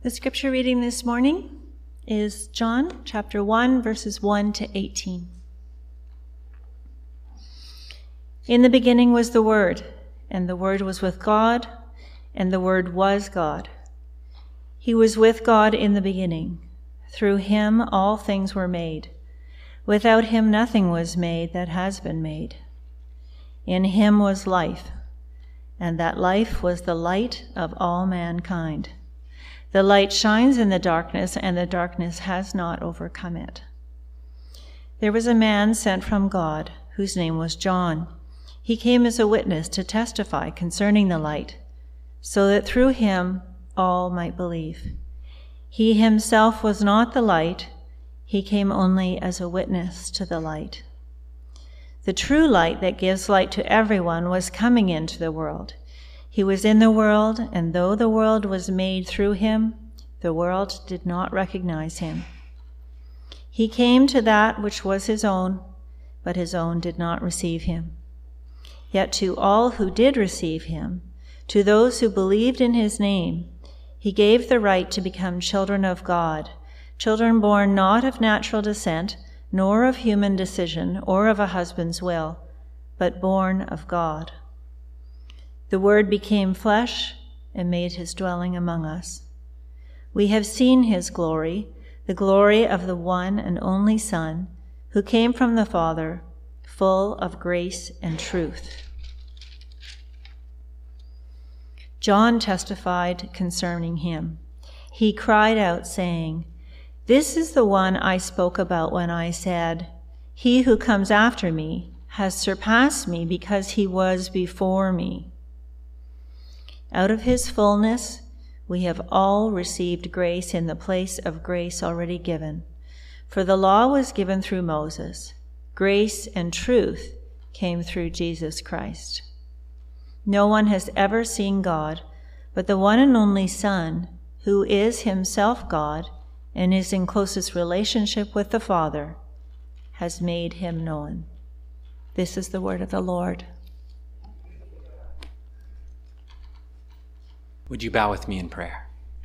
The scripture reading this morning is John chapter 1, verses 1 to 18. In the beginning was the Word, and the Word was with God, and the Word was God. He was with God in the beginning. Through him all things were made. Without him nothing was made that has been made. In him was life, and that life was the light of all mankind. The light shines in the darkness, and the darkness has not overcome it. There was a man sent from God, whose name was John. He came as a witness to testify concerning the light, so that through him all might believe. He himself was not the light. He came only as a witness to the light. The true light that gives light to everyone was coming into the world. He was in the world, and though the world was made through him, the world did not recognize him. He came to that which was his own, but his own did not receive him. Yet to all who did receive him, to those who believed in his name, he gave the right to become children of God, children born not of natural descent, nor of human decision, or of a husband's will, but born of God. The Word became flesh and made his dwelling among us. We have seen his glory, the glory of the one and only Son, who came from the Father, full of grace and truth. John testified concerning him. He cried out, saying, "This is the one I spoke about when I said, 'He who comes after me has surpassed me because he was before me.' Out of his fullness, we have all received grace in the place of grace already given. For the law was given through Moses. Grace and truth came through Jesus Christ. No one has ever seen God, but the one and only Son, who is himself God and is in closest relationship with the Father, has made him known." This is the word of the Lord. Would you bow with me in prayer?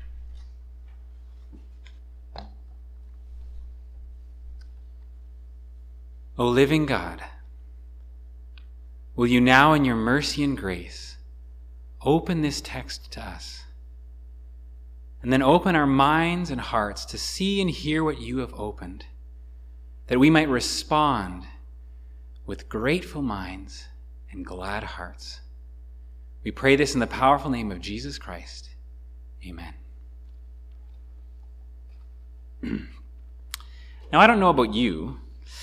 O living God, will you now in your mercy and grace open this text to us, and then open our minds and hearts to see and hear what you have opened, that we might respond with grateful minds and glad hearts. We pray this in the powerful name of Jesus Christ. Amen. Now, I don't know about you,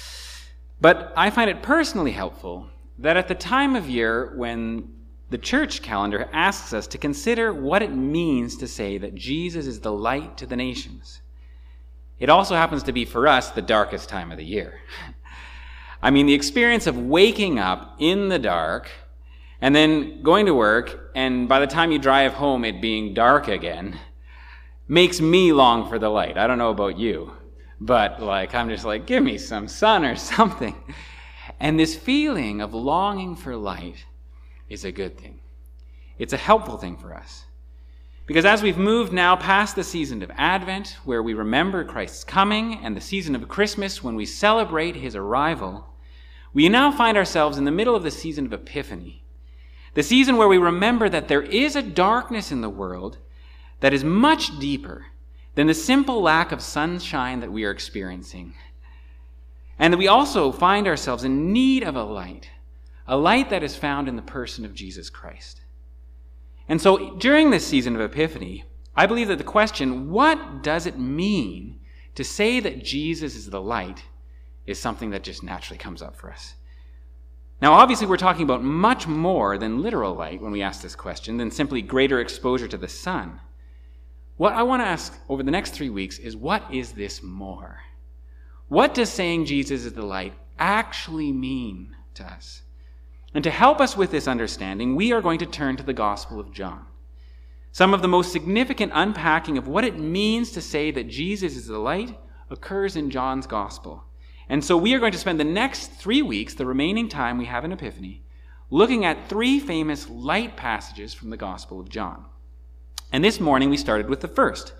but I find it personally helpful that at the time of year when the church calendar asks us to consider what it means to say that Jesus is the light to the nations, it also happens to be for us the darkest time of the year. I mean, the experience of waking up in the dark and then going to work, and by the time you drive home it being dark again, makes me long for the light. I don't know about you, but I'm just like, give me some sun or something. And this feeling of longing for light is a good thing. It's a helpful thing for us. Because as we've moved now past the season of Advent, where we remember Christ's coming, and the season of Christmas, when we celebrate his arrival, we now find ourselves in the middle of the season of Epiphany. The season where we remember that there is a darkness in the world that is much deeper than the simple lack of sunshine that we are experiencing. And that we also find ourselves in need of a light that is found in the person of Jesus Christ. And so during this season of Epiphany, I believe that the question, what does it mean to say that Jesus is the light, is something that just naturally comes up for us. Now, obviously, we're talking about much more than literal light when we ask this question, than simply greater exposure to the sun. What I want to ask over the next 3 weeks is, what is this more? What does saying Jesus is the light actually mean to us? And to help us with this understanding, we are going to turn to the Gospel of John. Some of the most significant unpacking of what it means to say that Jesus is the light occurs in John's Gospel. And so we are going to spend the next 3 weeks, the remaining time we have in Epiphany, looking at 3 famous light passages from the Gospel of John. And this morning we started with the first,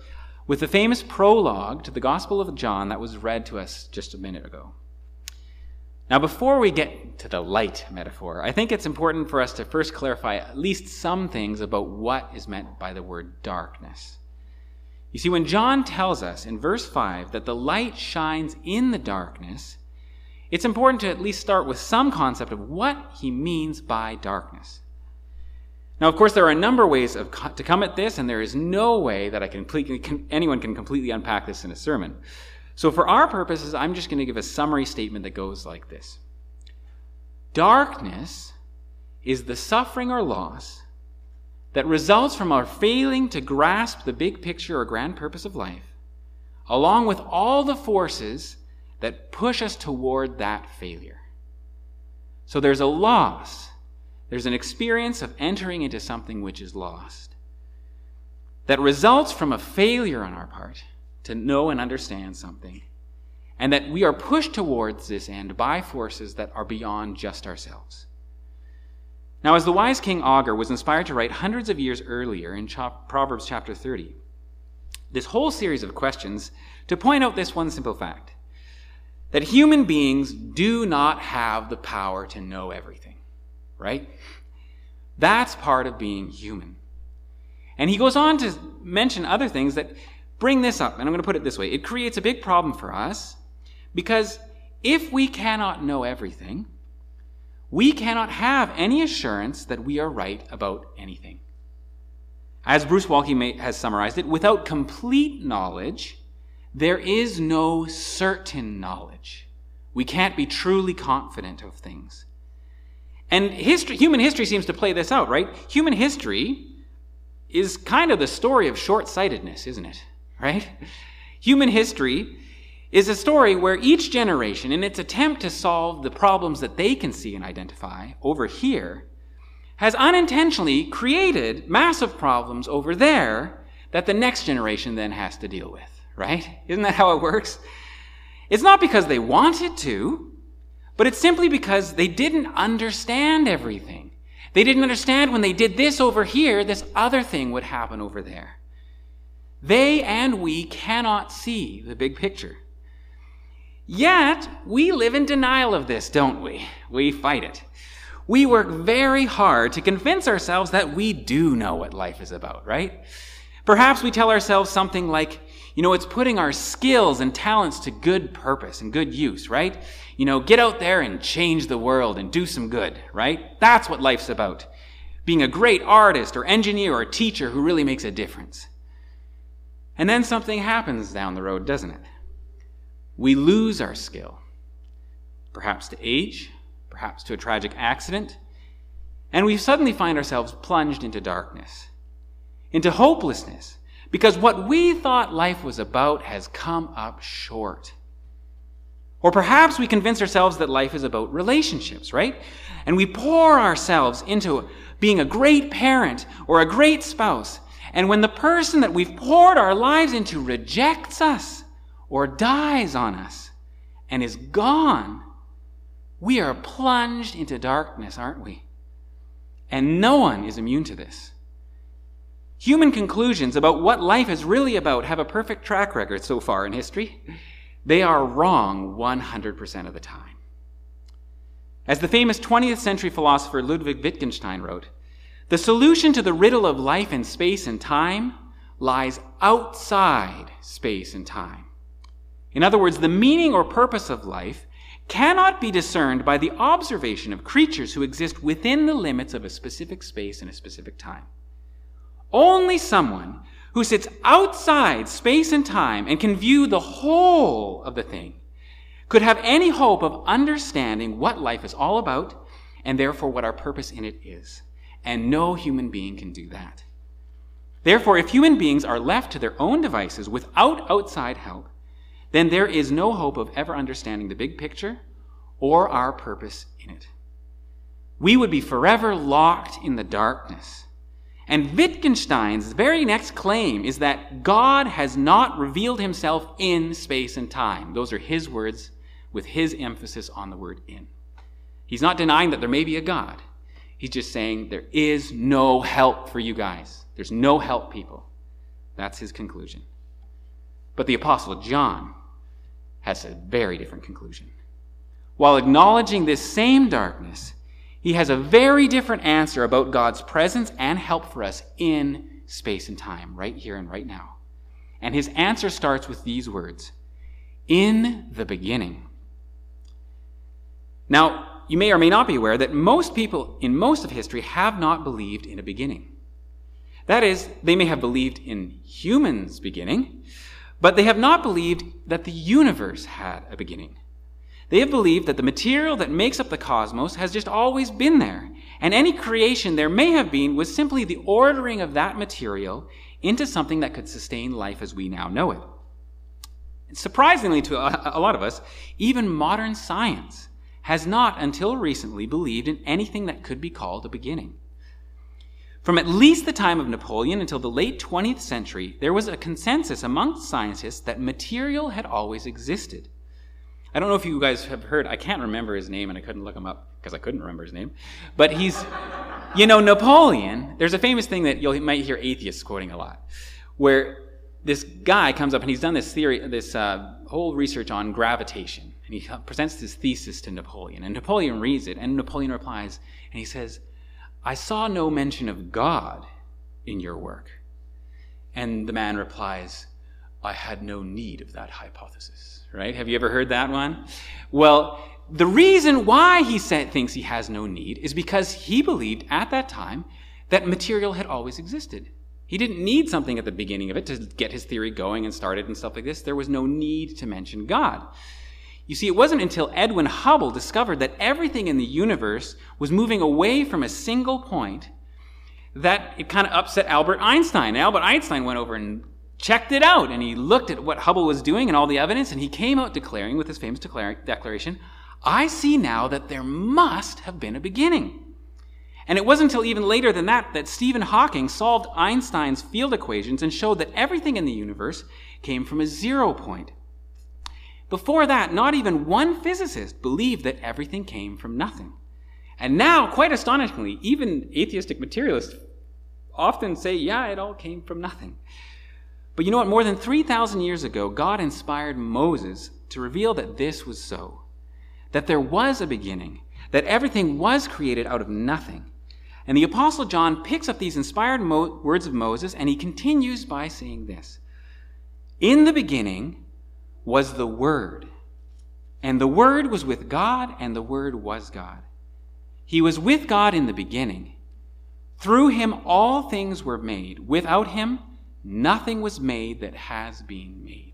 with the famous prologue to the Gospel of John that was read to us just a minute ago. Now, before we get to the light metaphor, I think it's important for us to first clarify at least some things about what is meant by the word darkness. You see, when John tells us in verse 5 that the light shines in the darkness, it's important to at least start with some concept of what he means by darkness. Now, of course, there are a number of ways to come at this, and there is no way that anyone can completely unpack this in a sermon. So for our purposes, I'm just going to give a summary statement that goes like this. Darkness is the suffering or loss that results from our failing to grasp the big picture or grand purpose of life, along with all the forces that push us toward that failure. So there's a loss. There's an experience of entering into something which is lost that results from a failure on our part to know and understand something, and that we are pushed towards this end by forces that are beyond just ourselves. Now, as the wise King Agur was inspired to write hundreds of years earlier in Proverbs chapter 30, this whole series of questions to point out this one simple fact, that human beings do not have the power to know everything, right? That's part of being human. And he goes on to mention other things that bring this up, and I'm going to put it this way. It creates a big problem for us because if we cannot know everything, we cannot have any assurance that we are right about anything. As Bruce Waltke has summarized it, without complete knowledge, there is no certain knowledge. We can't be truly confident of things. And human history seems to play this out, right? Human history is kind of the story of short-sightedness, isn't it? Right? Human history is a story where each generation, in its attempt to solve the problems that they can see and identify over here, has unintentionally created massive problems over there that the next generation then has to deal with, right? Isn't that how it works? It's not because they wanted to, but it's simply because they didn't understand everything. They didn't understand when they did this over here, this other thing would happen over there. They and we cannot see the big picture. Yet, we live in denial of this, don't we? We fight it. We work very hard to convince ourselves that we do know what life is about, right? Perhaps we tell ourselves something like, it's putting our skills and talents to good purpose and good use, right? Get out there and change the world and do some good, right? That's what life's about. Being a great artist or engineer or teacher who really makes a difference. And then something happens down the road, doesn't it? We lose our skill, perhaps to age, perhaps to a tragic accident, and we suddenly find ourselves plunged into darkness, into hopelessness, because what we thought life was about has come up short. Or perhaps we convince ourselves that life is about relationships, right? And we pour ourselves into being a great parent or a great spouse, and when the person that we've poured our lives into rejects us, or dies on us and is gone, we are plunged into darkness, aren't we? And no one is immune to this. Human conclusions about what life is really about have a perfect track record so far in history. They are wrong 100% of the time. As the famous 20th century philosopher Ludwig Wittgenstein wrote, the solution to the riddle of life in space and time lies outside space and time. In other words, the meaning or purpose of life cannot be discerned by the observation of creatures who exist within the limits of a specific space and a specific time. Only someone who sits outside space and time and can view the whole of the thing could have any hope of understanding what life is all about and therefore what our purpose in it is. And no human being can do that. Therefore, if human beings are left to their own devices without outside help, then there is no hope of ever understanding the big picture or our purpose in it. We would be forever locked in the darkness. And Wittgenstein's very next claim is that God has not revealed himself in space and time. Those are his words with his emphasis on the word in. He's not denying that there may be a God. He's just saying there is no help for you guys. There's no help, people. That's his conclusion. But the Apostle John has a very different conclusion. While acknowledging this same darkness, he has a very different answer about God's presence and help for us in space and time, right here and right now. And his answer starts with these words, "In the beginning." Now, you may or may not be aware that most people in most of history have not believed in a beginning. That is, they may have believed in humans' beginning, but they have not believed that the universe had a beginning. They have believed that the material that makes up the cosmos has just always been there, and any creation there may have been was simply the ordering of that material into something that could sustain life as we now know it. And surprisingly to a lot of us, even modern science has not until recently believed in anything that could be called a beginning. From at least the time of Napoleon until the late 20th century, there was a consensus amongst scientists that material had always existed. I don't know if you guys have heard, I can't remember his name and I couldn't look him up because I couldn't remember his name. But Napoleon, there's a famous thing that you might hear atheists quoting a lot, where this guy comes up and he's done this theory, this whole research on gravitation. And he presents his thesis to Napoleon. And Napoleon reads it and Napoleon replies and he says, "I saw no mention of God in your work." And the man replies, "I had no need of that hypothesis." Right? Have you ever heard that one? Well, the reason why he thinks he has no need is because he believed at that time that material had always existed. He didn't need something at the beginning of it to get his theory going and started and stuff like this. There was no need to mention God. You see, it wasn't until Edwin Hubble discovered that everything in the universe was moving away from a single point that it kind of upset Albert Einstein. Albert Einstein went over and checked it out, and he looked at what Hubble was doing and all the evidence, and he came out declaring with his famous declaration, "I see now that there must have been a beginning." And it wasn't until even later than that Stephen Hawking solved Einstein's field equations and showed that everything in the universe came from a 0 point. Before that, not even one physicist believed that everything came from nothing. And now, quite astonishingly, even atheistic materialists often say, yeah, it all came from nothing. But you know what? More than 3,000 years ago, God inspired Moses to reveal that this was so, that there was a beginning, that everything was created out of nothing. And the Apostle John picks up these inspired words of Moses, and he continues by saying this, "In the beginning was the Word, and the Word was with God, and the Word was God. He was with God in the beginning. Through him all things were made. Without him nothing was made that has been made."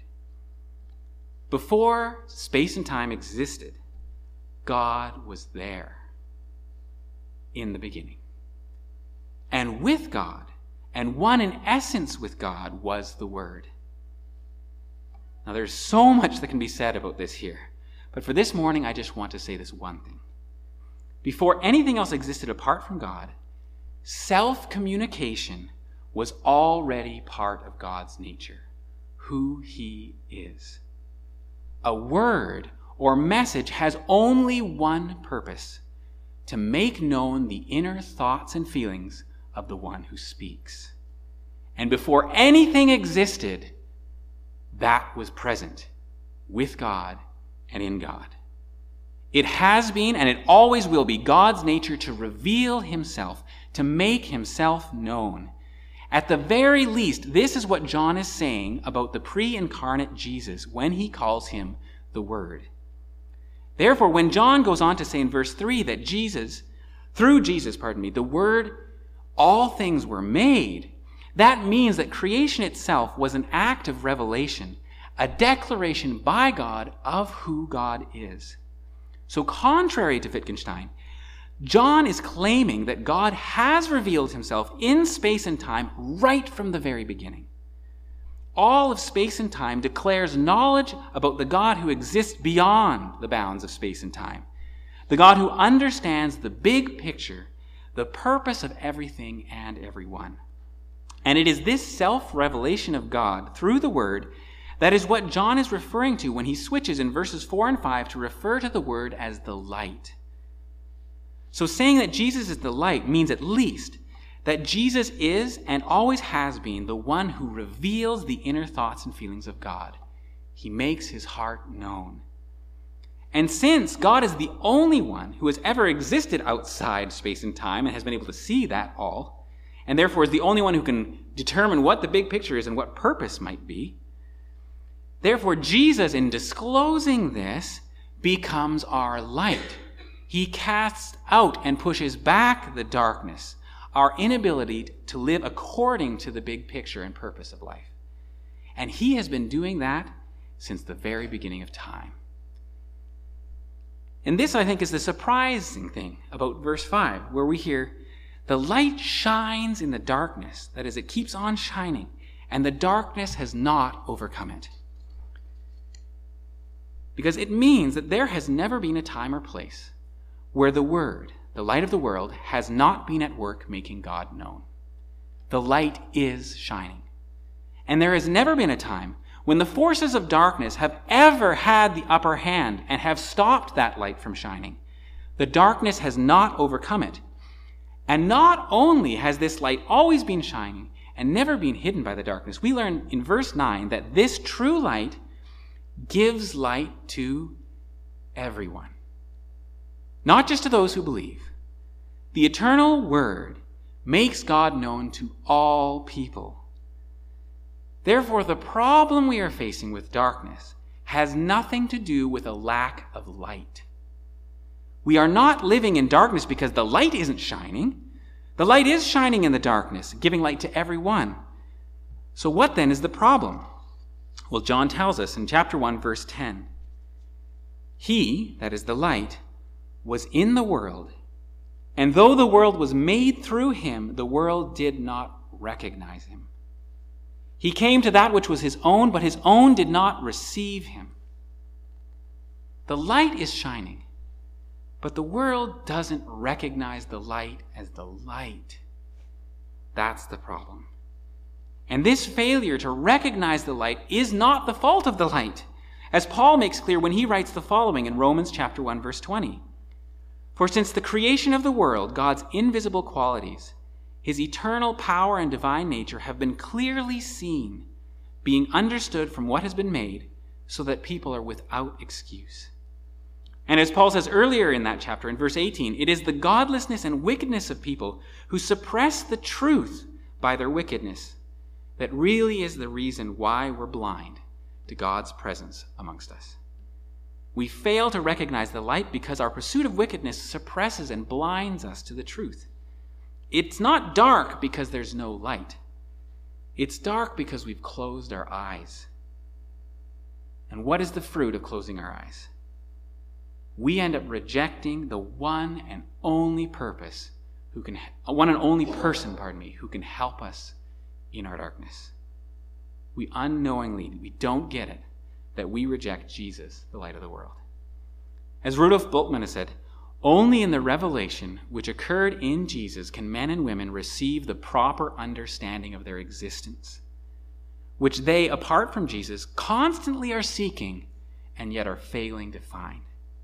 Before space and time existed, God was there in the beginning. And with God, and one in essence with God, was the Word. Now there's so much that can be said about this here, but for this morning I just want to say this one thing. Before anything else existed apart from God, self-communication was already part of God's nature, who he is. A word or message has only one purpose: to make known the inner thoughts and feelings of the one who speaks. And before anything existed, that was present with God and in God. It has been and it always will be God's nature to reveal himself, to make himself known. At the very least, this is what John is saying about the pre-incarnate Jesus when he calls him the Word. Therefore, when John goes on to say in verse 3 that through Jesus, the Word, all things were made, that means that creation itself was an act of revelation, a declaration by God of who God is. So contrary to Wittgenstein, John is claiming that God has revealed himself in space and time right from the very beginning. All of space and time declares knowledge about the God who exists beyond the bounds of space and time, the God who understands the big picture, the purpose of everything and everyone. And it is this self-revelation of God through the Word that is what John is referring to when he switches in verses 4 and 5 to refer to the Word as the light. So saying that Jesus is the light means at least that Jesus is and always has been the one who reveals the inner thoughts and feelings of God. He makes his heart known. And since God is the only one who has ever existed outside space and time and has been able to see that all, and therefore is the only one who can determine what the big picture is and what purpose might be, therefore Jesus, in disclosing this, becomes our light. He casts out and pushes back the darkness, our inability to live according to the big picture and purpose of life. And he has been doing that since the very beginning of time. And this, I think, is the surprising thing about verse 5, where we hear, the light shines in the darkness, that is, it keeps on shining, and the darkness has not overcome it. Because it means that there has never been a time or place where the Word, the light of the world, has not been at work making God known. The light is shining. And there has never been a time when the forces of darkness have ever had the upper hand and have stopped that light from shining. The darkness has not overcome it. And not only has this light always been shining and never been hidden by the darkness, we learn in verse 9 that this true light gives light to everyone. Not just to those who believe. The eternal Word makes God known to all people. Therefore, the problem we are facing with darkness has nothing to do with a lack of light. We are not living in darkness because the light isn't shining. The light is shining in the darkness, giving light to everyone. So what then is the problem? Well, John tells us in chapter 1, verse 10, He, that is the light, was in the world, and though the world was made through him, the world did not recognize him. He came to that which was his own, but his own did not receive him. The light is shining, but the world doesn't recognize the light as the light. That's the problem. And this failure to recognize the light is not the fault of the light, as Paul makes clear when he writes the following in Romans chapter 1, verse 20. For since the creation of the world, God's invisible qualities, his eternal power and divine nature have been clearly seen, being understood from what has been made, so that people are without excuse. And as Paul says earlier in that chapter, in verse 18, it is the godlessness and wickedness of people who suppress the truth by their wickedness that really is the reason why we're blind to God's presence amongst us. We fail to recognize the light because our pursuit of wickedness suppresses and blinds us to the truth. It's not dark because there's no light. It's dark because we've closed our eyes. And what is the fruit of closing our eyes? We end up rejecting the one and only person, who can help us in our darkness. We unknowingly, we don't get it, that we reject Jesus, the light of the world. As Rudolf Bultmann has said, only in the revelation which occurred in Jesus can men and women receive the proper understanding of their existence, which they, apart from Jesus, constantly are seeking and yet are failing to find.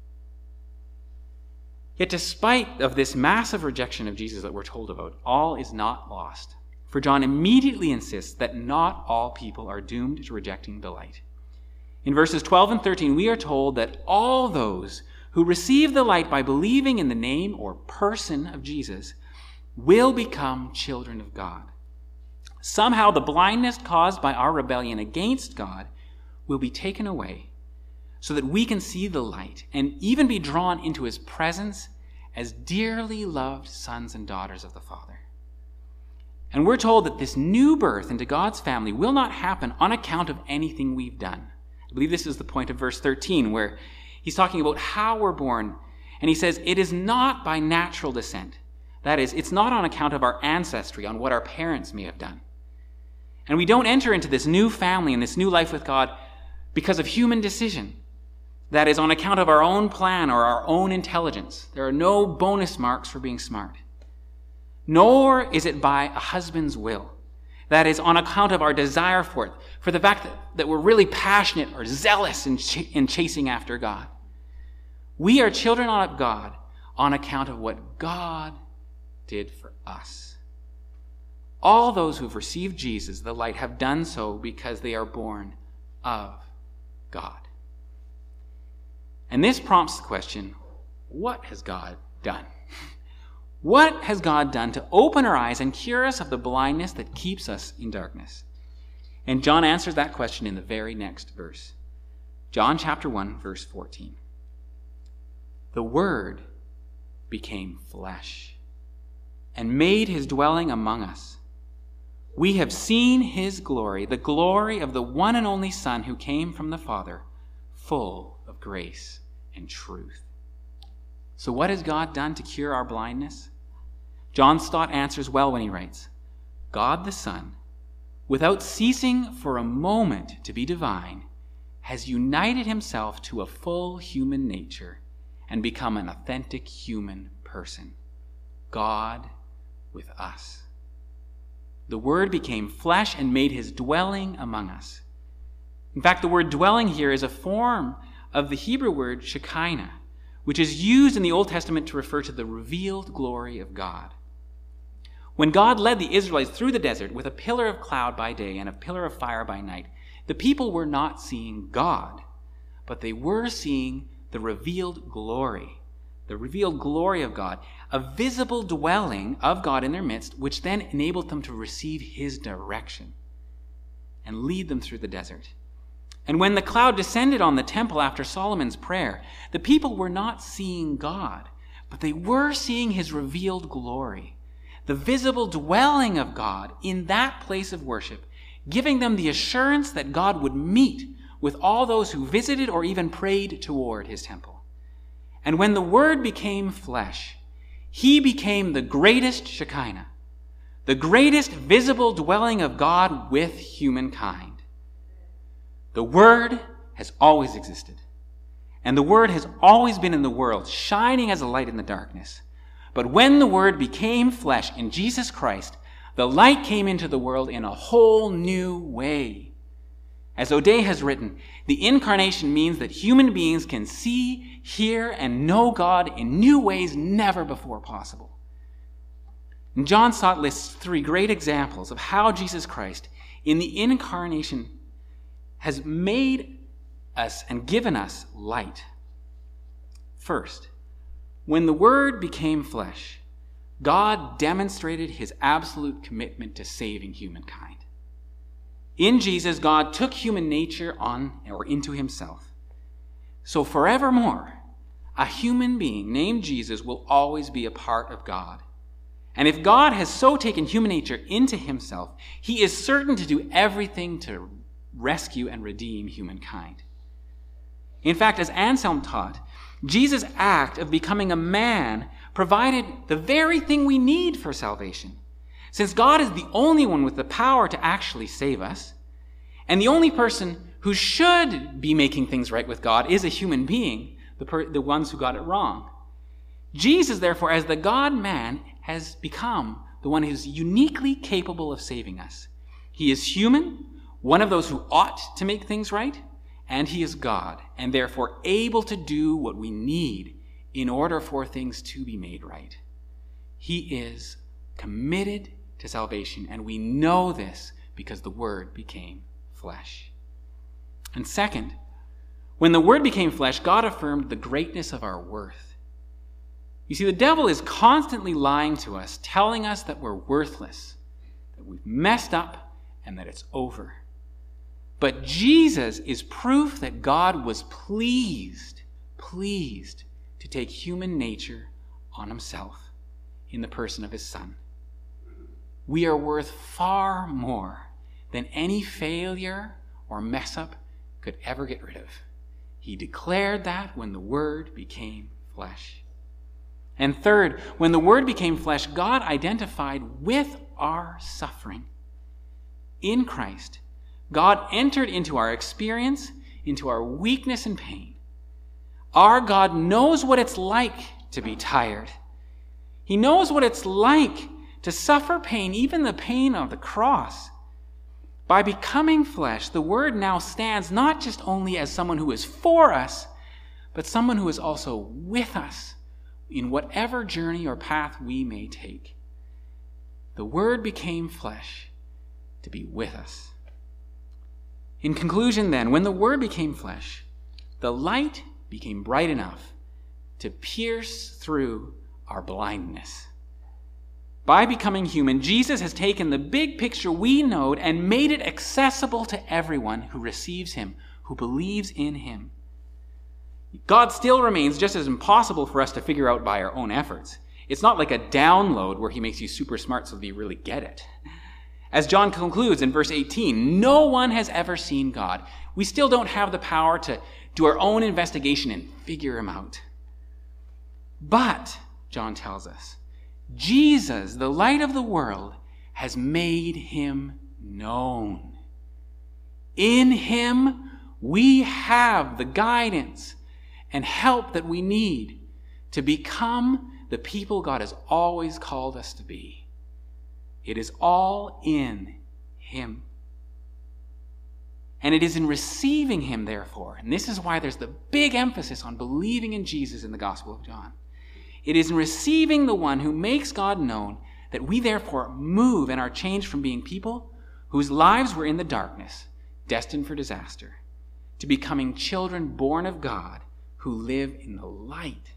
Yet despite of this massive rejection of Jesus that we're told about, all is not lost. For John immediately insists that not all people are doomed to rejecting the light. In verses 12 and 13, we are told that all those who receive the light by believing in the name or person of Jesus will become children of God. Somehow the blindness caused by our rebellion against God will be taken away so that we can see the light and even be drawn into his presence as dearly loved sons and daughters of the Father. And we're told that this new birth into God's family will not happen on account of anything we've done. I believe this is the point of verse 13, where he's talking about how we're born. And he says, it is not by natural descent. That is, it's not on account of our ancestry, on what our parents may have done. And we don't enter into this new family and this new life with God because of human decision. That is, on account of our own plan or our own intelligence. There are no bonus marks for being smart. Nor is it by a husband's will. That is, on account of our desire for it, for the fact that we're really passionate or zealous in chasing after God. We are children of God on account of what God did for us. all those who've received Jesus, the light, have done so because they are born of God. And this prompts the question, what has God done? What has God done to open our eyes and cure us of the blindness that keeps us in darkness? And John answers that question in the very next verse. John chapter 1, verse 14. The Word became flesh and made his dwelling among us. We have seen his glory, the glory of the one and only Son who came from the Father, full of grace and truth. So what has God done to cure our blindness? John Stott answers well when he writes, God the Son, without ceasing for a moment to be divine, has united himself to a full human nature and become an authentic human person. God with us. The Word became flesh and made his dwelling among us. In fact, the word dwelling here is a form of the Hebrew word Shekinah, which is used in the Old Testament to refer to the revealed glory of God. When God led the Israelites through the desert with a pillar of cloud by day and a pillar of fire by night, the people were not seeing God, but they were seeing the revealed glory of God, a visible dwelling of God in their midst, which then enabled them to receive his direction and lead them through the desert. And when the cloud descended on the temple after Solomon's prayer, the people were not seeing God, but they were seeing his revealed glory, the visible dwelling of God in that place of worship, giving them the assurance that God would meet with all those who visited or even prayed toward his temple. And when the Word became flesh, he became the greatest Shekinah, the greatest visible dwelling of God with humankind. The Word has always existed, and the Word has always been in the world, shining as a light in the darkness. But when the Word became flesh in Jesus Christ, the light came into the world in a whole new way. As O'Day has written, the incarnation means that human beings can see, hear, and know God in new ways never before possible. And John Stott lists 3 great examples of how Jesus Christ, in the incarnation, has made us and given us light. First, when the Word became flesh, God demonstrated his absolute commitment to saving humankind. In Jesus, God took human nature on or into himself. So forevermore, a human being named Jesus will always be a part of God. And if God has so taken human nature into himself, he is certain to do everything to rescue and redeem humankind. In fact, as Anselm taught, Jesus' act of becoming a man provided the very thing we need for salvation. Since God is the only one with the power to actually save us, and the only person who should be making things right with God is a human being, the ones who got it wrong. Jesus, therefore, as the God-man, has become the one who is uniquely capable of saving us. He is human, one of those who ought to make things right, and he is God, and therefore able to do what we need in order for things to be made right. He is committed to salvation, and we know this because the Word became flesh. And second, when the Word became flesh, God affirmed the greatness of our worth. You see, the devil is constantly lying to us, telling us that we're worthless, that we've messed up, and that it's over. But Jesus is proof that God was pleased to take human nature on himself in the person of his Son. We are worth far more than any failure or mess up could ever get rid of. He declared that when the Word became flesh. And third, when the Word became flesh, God identified with our suffering. In Christ, God entered into our experience, into our weakness and pain. Our God knows what it's like to be tired. He knows what it's like to suffer pain, even the pain of the cross. By becoming flesh, the Word now stands not just only as someone who is for us, but someone who is also with us in whatever journey or path we may take. The Word became flesh to be with us. In conclusion, then, when the Word became flesh, the light became bright enough to pierce through our blindness. By becoming human, Jesus has taken the big picture we know and made it accessible to everyone who receives him, who believes in him. God still remains just as impossible for us to figure out by our own efforts. It's not like a download where he makes you super smart so that you really get it. As John concludes in verse 18, no one has ever seen God. We still don't have the power to do our own investigation and figure him out. But, John tells us, Jesus, the light of the world, has made him known. In him, we have the guidance and help that we need to become the people God has always called us to be. It is all in him. And it is in receiving him, therefore, and this is why there's the big emphasis on believing in Jesus in the Gospel of John. It is in receiving the one who makes God known that we therefore move and are changed from being people whose lives were in the darkness, destined for disaster, to becoming children born of God who live in the light.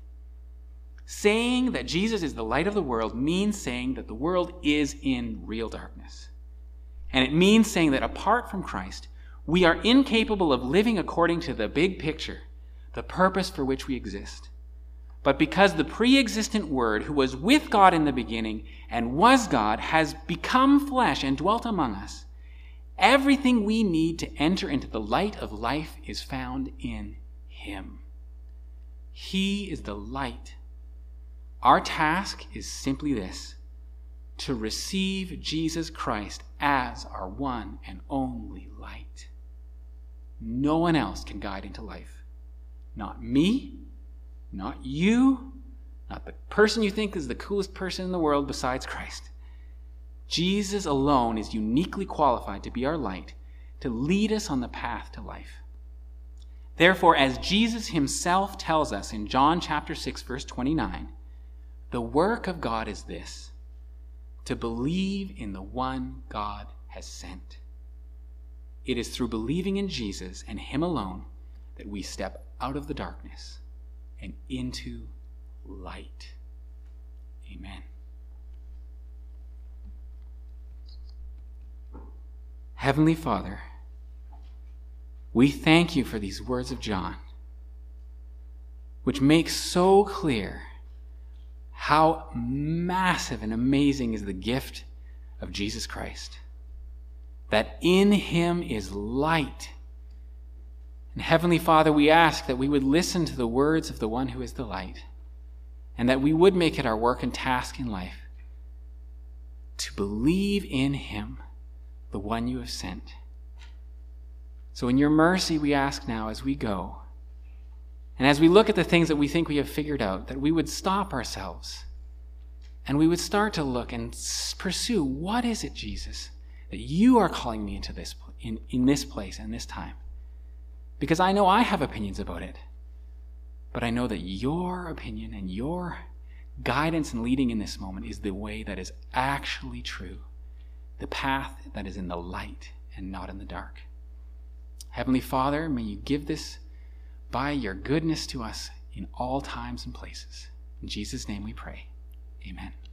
Saying that Jesus is the light of the world means saying that the world is in real darkness. And it means saying that apart from Christ, we are incapable of living according to the big picture, the purpose for which we exist. But because the pre-existent Word, who was with God in the beginning and was God, has become flesh and dwelt among us, everything we need to enter into the light of life is found in him. He is the light. Our task is simply this: to receive Jesus Christ as our one and only light. No one else can guide into life. Not me, not you, not the person you think is the coolest person in the world besides Christ. Jesus alone is uniquely qualified to be our light, to lead us on the path to life. Therefore, as Jesus himself tells us in John chapter 6, verse 29, the work of God is this: to believe in the one God has sent. It is through believing in Jesus and him alone that we step out of the darkness and into light. Amen. Heavenly Father, we thank you for these words of John, which make so clear how massive and amazing is the gift of Jesus Christ. That in him is light. And Heavenly Father, we ask that we would listen to the words of the one who is the light, and that we would make it our work and task in life to believe in him, the one you have sent. So in your mercy, we ask now as we go, and as we look at the things that we think we have figured out, that we would stop ourselves and we would start to look and pursue, what is it, Jesus, that you are calling me into this in this place and this time? Because I know I have opinions about it, but I know that your opinion and your guidance and leading in this moment is the way that is actually true, the path that is in the light and not in the dark. Heavenly Father, may you give this by your goodness to us in all times and places. In Jesus' name we pray. Amen.